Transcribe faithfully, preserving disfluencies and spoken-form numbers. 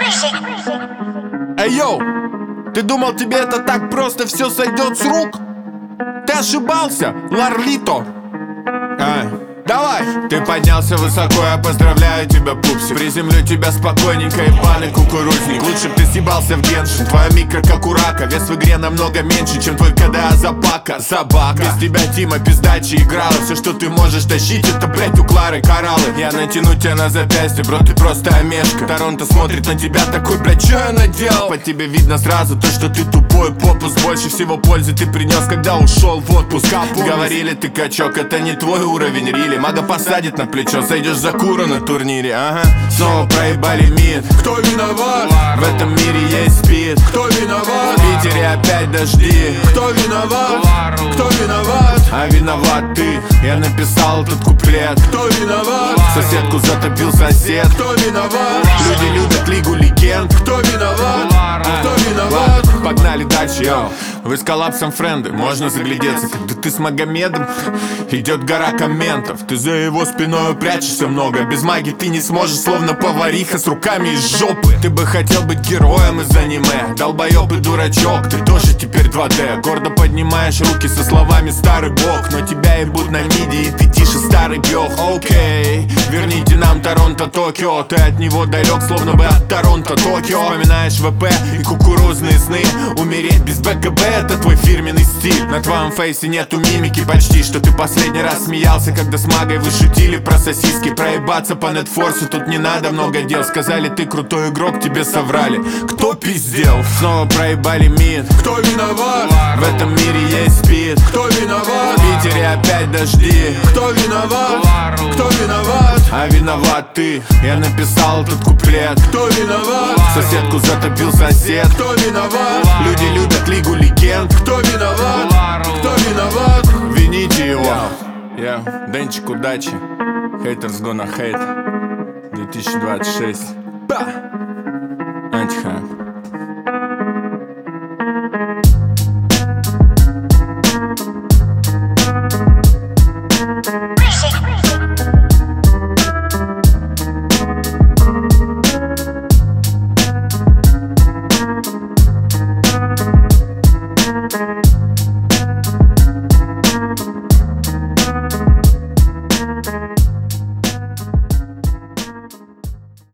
Эй, йоу, ты думал, тебе это так просто все сойдет с рук? Ты ошибался, Ларлито. Ай, давай! Ты поднялся высоко, я поздравляю тебя, пупсик. Приземлю тебя спокойненько, ебаный кукурузник. Лучше б ты съебался в Геншин. Твоя микро как у рака, вес в игре намного меньше, чем твой КДА Запака. Собака, без тебя Тима пиздачи играла. Все, что ты можешь тащить, это, блять, у Клары кораллы. Я натяну тебя на запястье, бро, ты просто омешка. Торонто смотрит на тебя такой, блять, чё я наделал? По тебе видно сразу то, что ты тупой попус. Больше всего пользы ты принес, когда ушел в отпуск. Говорили, ты качок, это не твой уровень рили. Мага посадит на плечо, сойдешь за кура на турнире, ага. Снова проебали мид. Кто виноват? В этом мире есть спид. Кто виноват? В Питере опять дожди. Кто виноват? Кто виноват? А виноват ты. Я написал этот куплет. Кто виноват? Соседку затопил сосед. Кто виноват? Люди любят лигу легенд. Кто виноват? Кто виноват? Погнали дальше, йоу. Вы с коллапсом френды, можно заглядеться. Когда ты с Магомедом, идет гора комментов. Ты за его спиной прячешься много. Без магии ты не сможешь, словно повариха с руками из жопы. Ты бы хотел быть героем из аниме. Долбоёб и дурачок, ты тоже теперь два дэ. Гордо поднимаешь руки со словами «старый бог». Но тебя ебут на миди, и ты тише старый бьёх. Окей, верните нам Торонто, Токио. Ты от него далек, словно бы от Торонто, Токио. Вспоминаешь ВП и кукурузные сны. Умереть без БКБ — это твой фирменный стиль. На твоем фейсе нету мимики почти. Что ты последний раз смеялся, когда с магой вы шутили про сосиски. Проебаться по нетфорсу тут не надо много дел. Сказали, ты крутой игрок, тебе соврали. Кто пиздел? Снова проебали мид. Кто виноват? В этом мире есть спид. Кто виноват? В Питере опять дожди. Кто виноват? Кто виноват? А виноват ты. Я написал этот куплет. Кто виноват? Соседку затопил сосед. Кто виноват? Люди любят лигу легенд. Кто виноват? Кто виноват? Вините его. Я, Денчик, удачи. Haters gonna hate. две тысячи двадцать шесть. Ба!